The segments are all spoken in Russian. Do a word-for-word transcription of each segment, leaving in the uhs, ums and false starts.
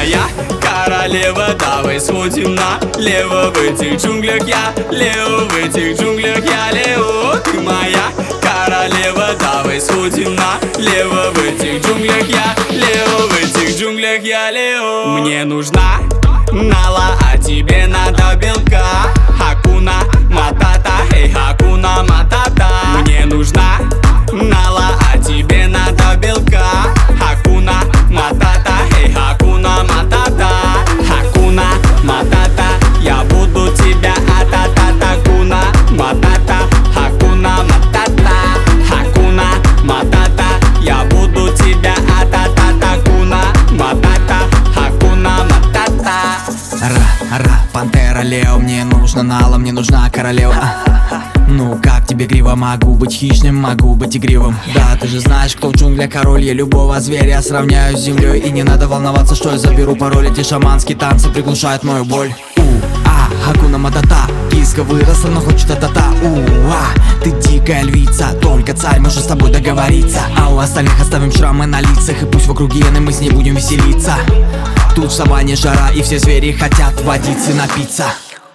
моя королева, давай сходим налево. В этих джунглях я Лео, в этих джунглях я Лео. Ты моя королева, давай сходим налево. В этих джунглях я Лео, в этих джунглях я Лео. Мне нужна Нала, а тебе надо белка. Хакуна Матата, эй, Хакуна Матата. Мне нужна Нала, а тебе надо белка. Хакуна Матата, эй, Хакуна Матата. Хакуна Матата, я буду тебя атата. Хакуна Матата, Хакуна Матата. Хакуна Матата, я буду тебя атата. Хакуна Матата, Хакуна Матата. Ра-ра, пантера Лео, мне нужна Нала, мне нужна королева. Ну как тебе грива? Могу быть хищным, могу быть игривым. Да, ты же знаешь, кто в джунглях король. Я любого зверя сравняю с землей. И не надо волноваться, что я заберу пароль. Эти шаманские танцы приглушают мою боль. У-а, Хакуна Матата. Киска выросла, но хочет а-та-та. У-а, ты дикая львица, только царь может с тобой договориться. А у остальных оставим шрамы на лицах. И пусть вокруг гены мы с ней будем веселиться. Тут в саванне жара, и все звери хотят водицы напиться.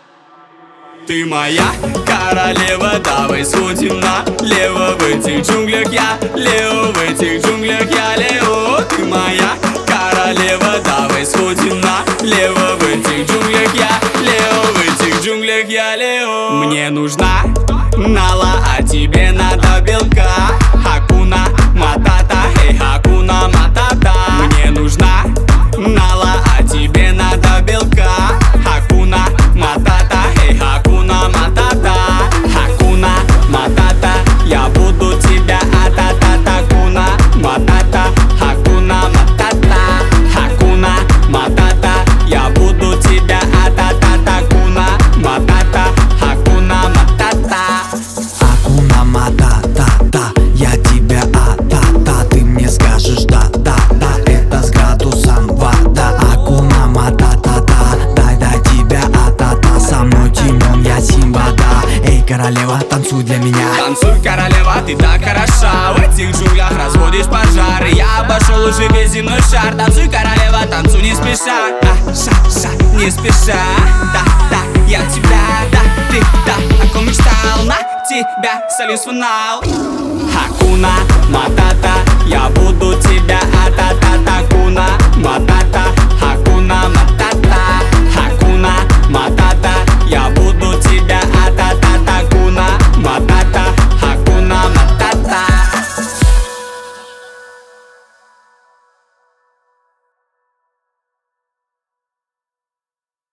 Ты моя королева, давай сходим налево. В этих джунглях я Лео, в этих джунглях я Лео. Ты моя королева, давай сходим налево. В этих джунглях я Лео, в этих джунглях я Лео. Мне нужна Нала, а тебе надо белка. Хакуна Матата, эй, Хакуна Матата. Мне нужна Нала, а тебе надо белка. Хакуна Матата, эй, Хакуна Матата. Хакуна Матата, я буду тебя атата. Хакуна Матата, Хакуна Матата. Хакуна Матата, я буду тебя атата. Хакуна Матата, Хакуна Матата. Хакуна Матата, я тебя атата. Ты мне скажешь да-да-да, это с градусом вода. Хакуна Матата, дай до тебя атата. Со мной Тимон, я Симба, да. Эй, королева, танцуй для меня. Танцуй, королева, ты так хороша. В этих джунглях разводишь пожары. Я обошел уже весь земной шар. Танцуй, королева, танцуй не спеша. А, ша, ша, не спеша. Да, да, я тебя, да, ты, да, о ком мечтал. На тебя солюсь финал. Хакуна Матата, я буду тебя атата. Хакуна Матата,